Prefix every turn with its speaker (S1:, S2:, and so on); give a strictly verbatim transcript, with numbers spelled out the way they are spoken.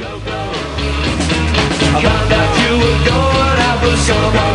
S1: I found out you were going out for someone.